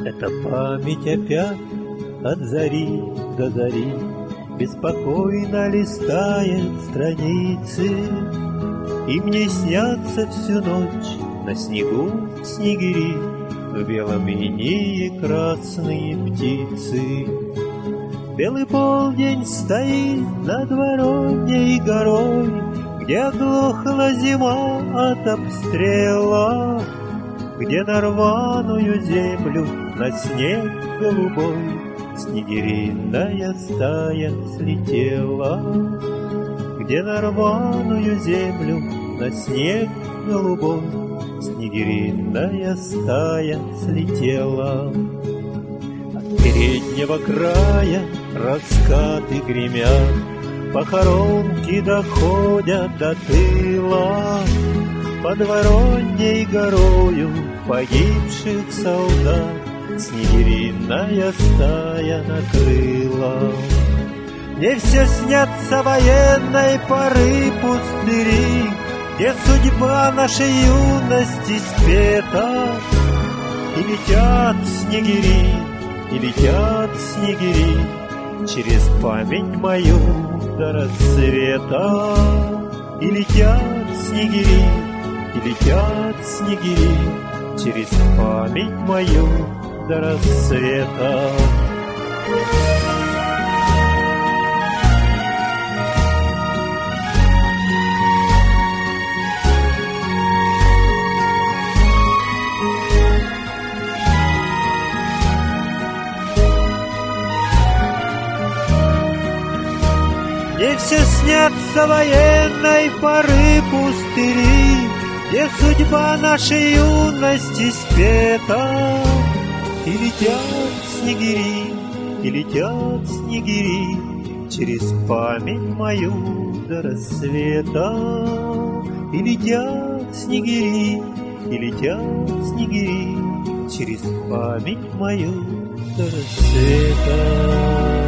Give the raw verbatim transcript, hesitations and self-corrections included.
Эта память опять от зари до зари беспокойно листает страницы, и мне снятся всю ночь на снегу снегири, в белом инее красные птицы. Белый полдень стоит над Вороньей горой, где оглохла зима от обстрела, где на рваную землю на снег голубой снегириная стая слетела, где на рваную землю на снег голубой снегириная стая слетела. От переднего края раскаты гремят, похоронки доходят до тыла, под Вороньей горою погибших солдат снегириная стая накрыла. Мне все снятся военной поры пустыри, где судьба нашей юности спета, и летят снегири, и летят снегири через память мою до рассвета. И летят снегири, и летят снегири через память мою до рассвета. Мне все снятся военной поры пустыри, где судьба нашей юности спета. И летят снегири, и летят снегири через память мою до рассвета. И летят снегири, и летят снегири через память мою до рассвета.